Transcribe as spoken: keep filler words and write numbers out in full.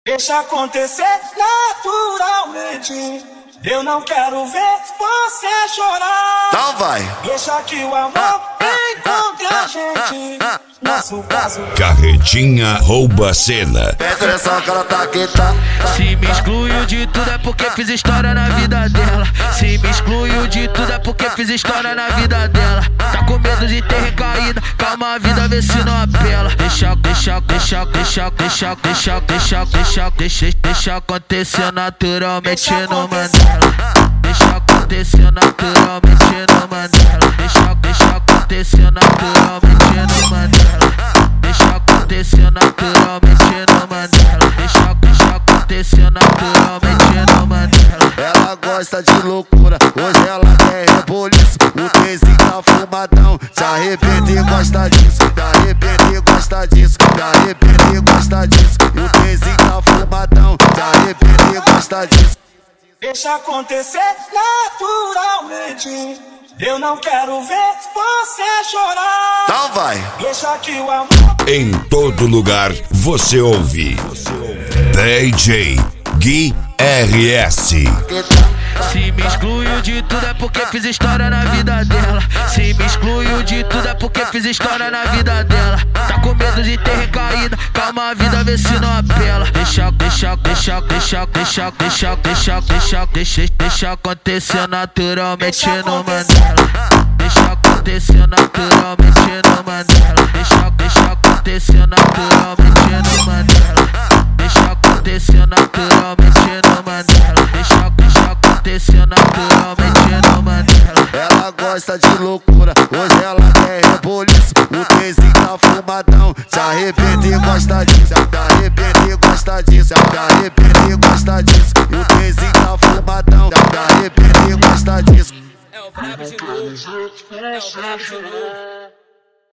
Deixa acontecer naturalmente. Eu não quero ver você chorar. Então vai. Deixa que o amor encontre a gente. Nosso caso. Carretinha rouba a cena. Presta atenção que ela tá aqui, tá? Se me excluiu de tudo é porque fiz história na vida dela. Se me excluiu de tudo é porque fiz história na vida dela. Tá com medo de ter recaída, calma a vida, vê se não apela. Deixa, deixa, deixa, deixa, deixa, deixa, deixa, deixa, deixa, deixa acontecer naturalmente no Mandela. Deixa acontecer naturalmente no Mandela. Deixa, deixa acontecer naturalmente no Mandela. Deixa acontecer naturalmente no Mandela. Deixa, deixa acontecer naturalmente no Mandela. Ela gosta de loucura, hoje ela quer reboliço. O trezinho tá fumadão, se arrepende e gosta disso. Se arrepende e gosta disso, se arrepende e gosta disso. O trezinho tá fumadão, se arrepende e gosta disso. Deixa acontecer naturalmente. Eu não quero ver você chorar. Então vai. Deixa que o amor. Em todo lugar você ouve D J Gui R S. Se me excluiu de tudo é porque fiz história na vida dela. Se me excluiu de tudo é porque fiz história na vida dela. Tá com medo de ter recaída, calma a vida, vê se não apela. Deixa, deixa, deixa, deixa, deixa, deixa, deixa, deixa, deixa, deixa acontecer naturalmente no Mandela. Deixa acontecer naturalmente no Mandela. Deixa, deixa acontecer naturalmente no Mandela. Deixa acontecer naturalmente no Mandela. Deixa, deixa acontecer naturalmente no Mandela. Ela gosta de loucura, hoje ela quer reboliço. O trezinho tá fumadão, se arrepende e gosta disso. Se arrepende e gosta disso, se arrepende e gosta disso. O trezinho tá fumadão, se arrepende e gosta disso. É o brabo de novo, é o brabo de novo.